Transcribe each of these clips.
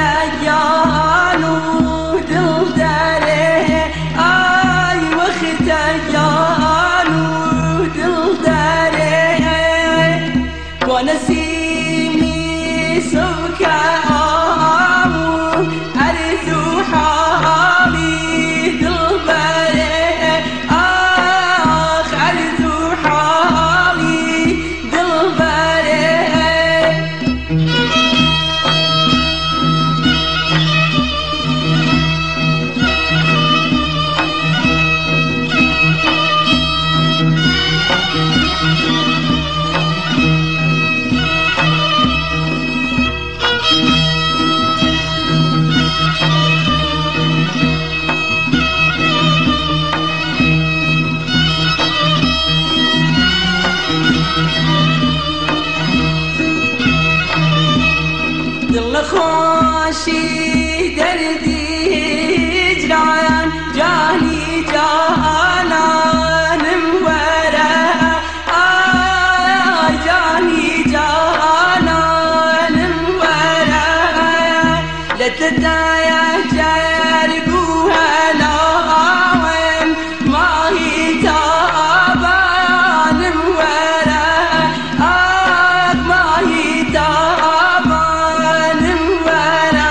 اختيان ودل داره آي واختيان ودل داره ونسيني سوكا أرثو حالي دل باره آخ أرثو حالي دل باره دل خوشی دردی هجران جانی جانانم وره آی جانی جانانم وره لتدایا جرگوها لاوم ماهی تابانم وره آک ماهی تابانم وره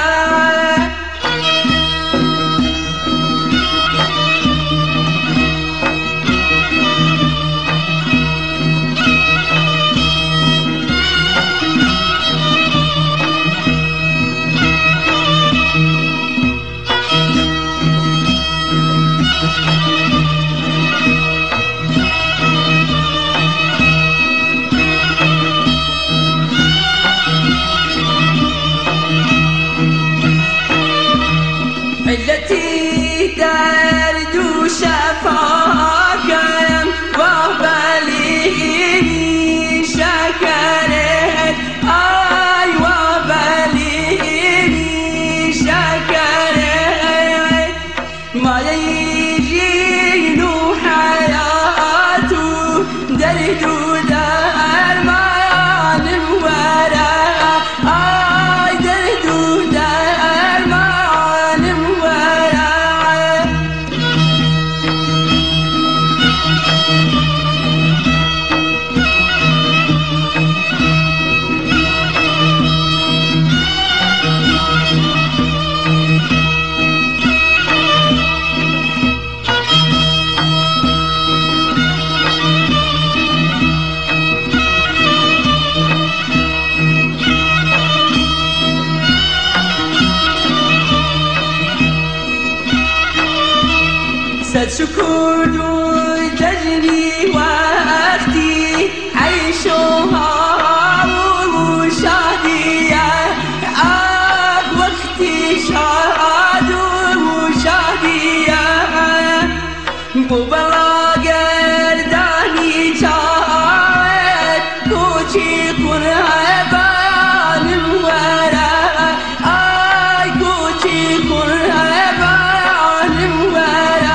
التي درد شفاكم وبليني شكرت آي وبليني شكرت ما يجي له حياته درد درمان ورا آي درد درمان ورا ستشكر تجري وقتي عيشها وشادية وقتي شاد وشادية مبلاغر داني جاءت كوشي قرهبان ورا آي كوشي قرهبان ورا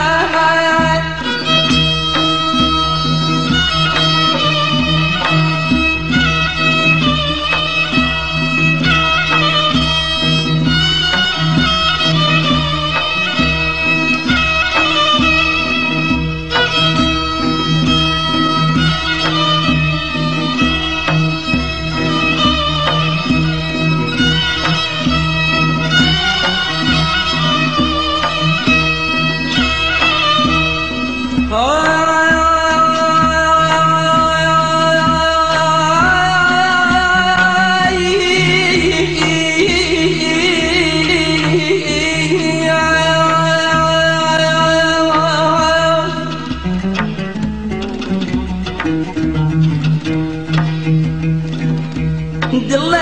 دل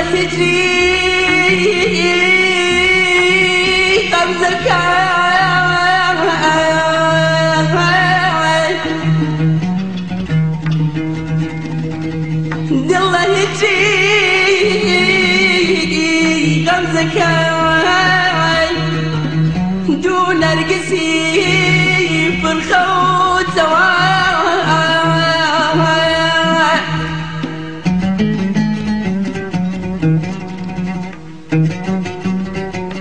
هجري غمزك دل هجري غمزك دون نرقسي في الخوت سواء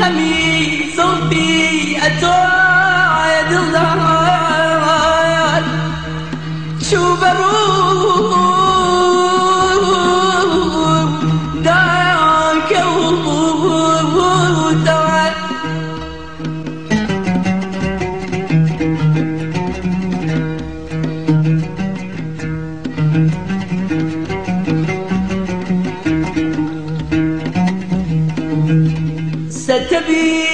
همي صوتي أتوعد الله شو بروح داك وداك ستبي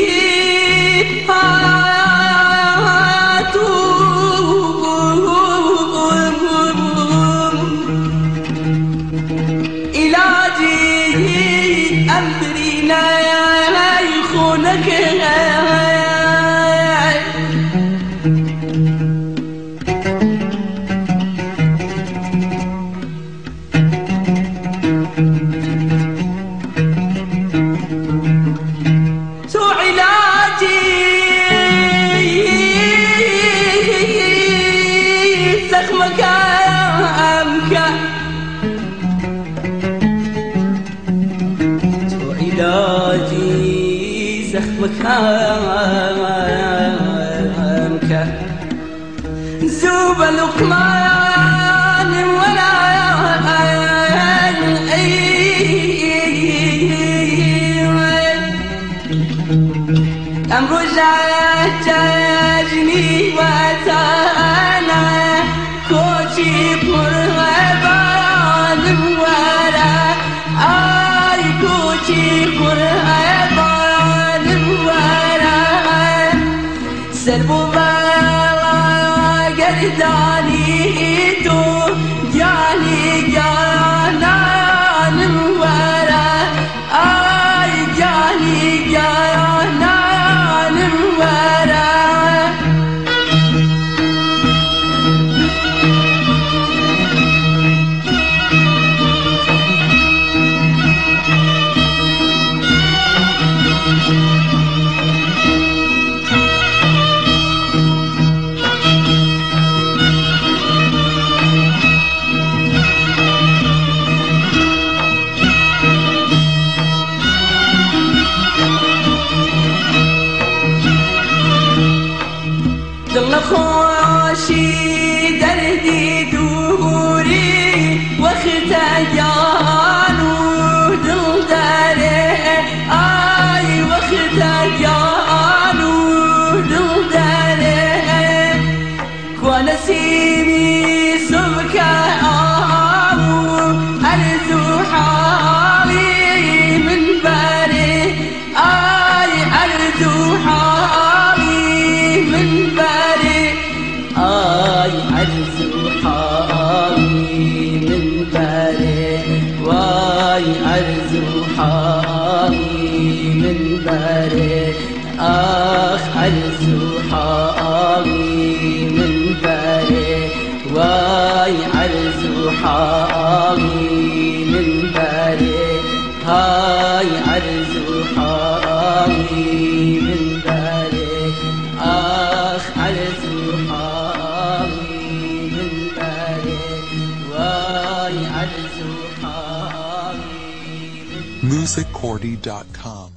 علاجي أمرينا يخونك زخمك أمك علاجي زخمك أمك زوب لقمان ولا أمر جاجني وتانا كوشي قربان ولا أي كوشي قربان ولا سلبو بلا قرداني تو جاني جانا ولا أي جاني جانا ولا دل خوشي دردي دوري وقت جانو دل داري اي وقت جانو دل داري ونسيمي سبكا ارزو حالي من باري اي ارزو حالي من باري آي عرزو حالي من باري واي عرزو حالي من باري آخ عرزو حالي من باري واي عرزو حالي من باري هاي عرزو حالي من باري آخ عرزو حالي من باري واي عرزو حالي musiccordy.com